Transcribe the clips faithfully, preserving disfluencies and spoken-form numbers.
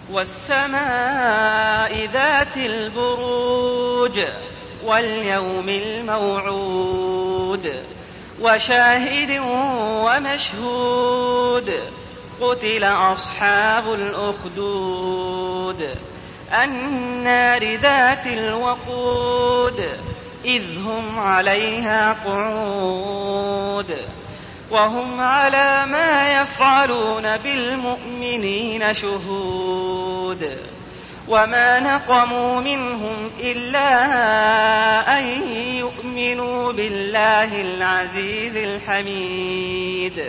والسماء ذات البروج واليوم الموعود وشاهد ومشهود قتل أصحاب الأخدود النار ذات الوقود إذ هم عليها قعود وهم على ما يفعلون بالمؤمنين شهود وما نقموا منهم إلا أن يؤمنوا بالله العزيز الحميد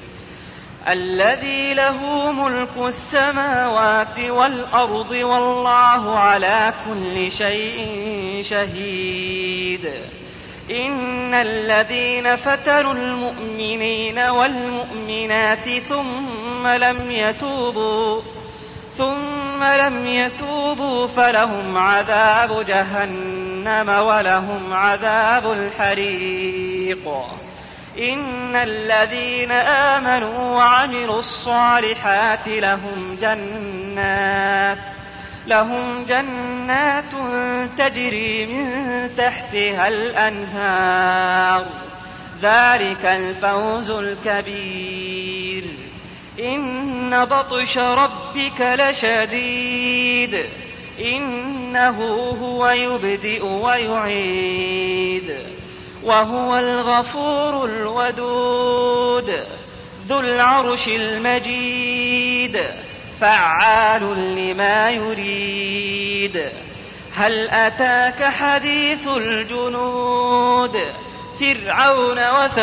الذي له ملك السماوات والأرض والله على كل شيء شهيد إن الذين فتنوا المؤمنين والمؤمنات ثم لم يتوبوا ثم لم يتوبوا فلهم عذاب جهنم ولهم عذاب الحريق إن الذين آمنوا وعملوا الصالحات لهم جنات لهم جنات تجري من تحتها الأنهار ذلك الفوز الكبير إن بطش ربك لشديد إنه هو يبدئ ويعيد وهو الغفور الودود ذو العرش المجيد فعال لما يريد هل أتاك حديث الجنود فرعون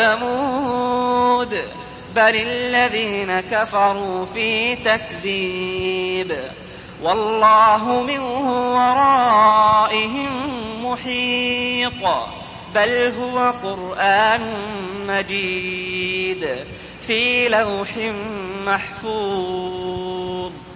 وثمود بل الذين كفروا في تكذيب والله من ورائهم محيط بل هو قرآن مجيد في لوح محفوظ.